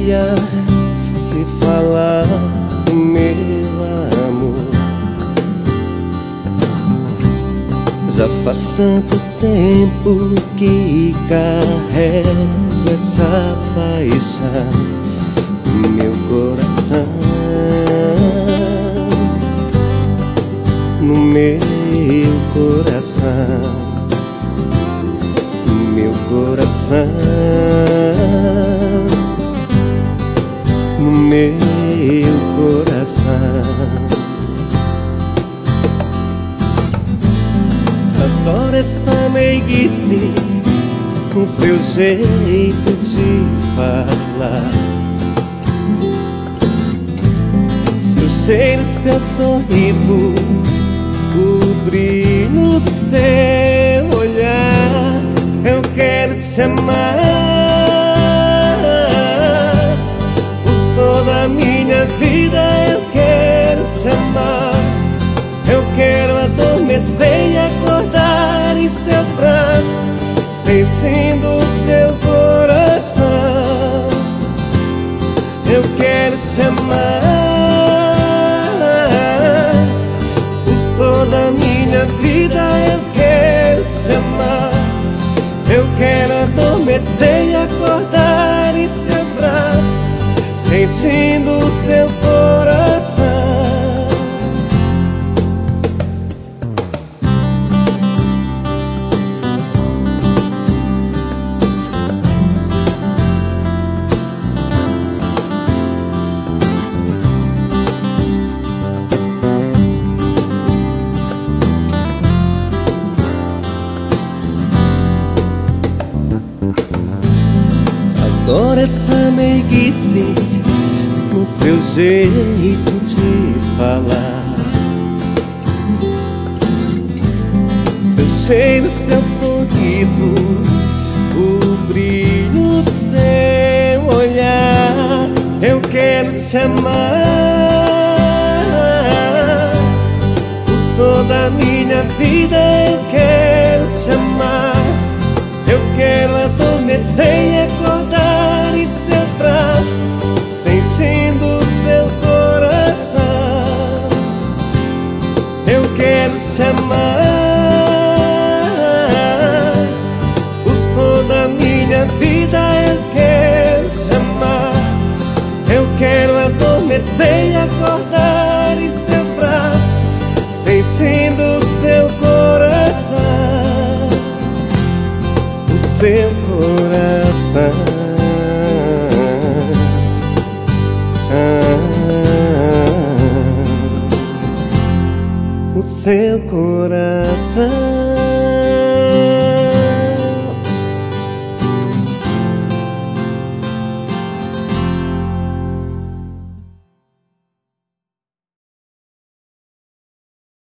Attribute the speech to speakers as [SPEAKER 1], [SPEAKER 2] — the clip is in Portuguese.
[SPEAKER 1] dia que falar do meu amor. Já faz tanto tempo que carrego essa paixão no meu coração, no meu coração, no meu coração, no meu coração. Adoro essa meiguice com seu jeito de falar, seu cheiro, seu sorriso, o brilho do seu olhar. Eu quero te amar por toda a minha vida. Eu quero te amar. Eu quero adormecer e acordar em seus braços, sentindo o seu coração. Eu quero te amar por toda a minha vida. Eu quero te amar. Eu quero adormecer e acordar em seus braços, sentindo o seu coração. Adoro essa meiguice no seu jeito de falar, seu cheiro, seu sorriso, o brilho do seu olhar. Eu quero te amar por toda a minha vida. Eu quero te amar. Eu quero adormecer e acordar em seus braços, sentindo o seu coração. Eu quero te amar por toda a minha vida. Eu quero te amar. Eu quero adormecer e acordar em seus braços, sentindo o seu coração. Seu coração, o seu coração.